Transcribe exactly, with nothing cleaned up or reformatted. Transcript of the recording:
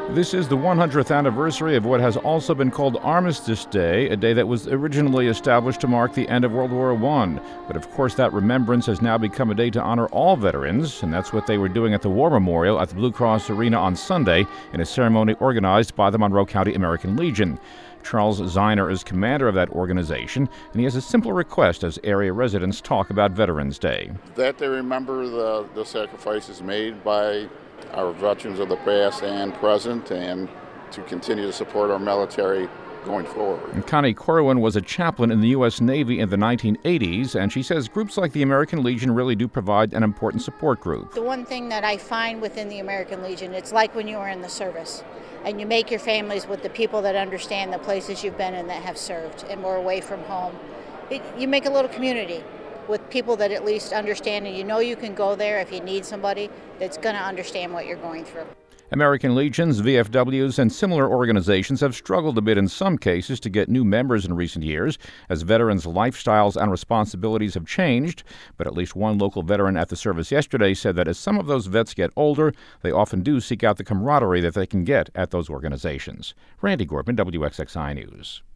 This is the one hundredth anniversary of what has also been called Armistice Day, a day that was originally established to mark the end of World War One. But of course, that remembrance has now become a day to honor all veterans, and that's what they were doing at the War Memorial at the Blue Cross Arena on Sunday in a ceremony organized by the Monroe County American Legion. Charles Zeiner is commander of that organization, and he has a simple request as area residents talk about Veterans Day. That they remember the, the sacrifices made by our veterans of the past and present, and to continue to support our military going forward. And Connie Corwin was a chaplain in the U S Navy in the nineteen eighties, and she says groups like the American Legion really do provide an important support group. The one thing that I find within the American Legion, it's like when you were in the service, and you make your families with the people that understand the places you've been in that have served and were away from home. It, you make a little community with people that at least understand, and you know you can go there if you need somebody that's going to understand what you're going through. American Legions, V F Ws, and similar organizations have struggled a bit in some cases to get new members in recent years as veterans' lifestyles and responsibilities have changed. But at least one local veteran at the service yesterday said that as some of those vets get older, they often do seek out the camaraderie that they can get at those organizations. Randy Gorman, W X X I News.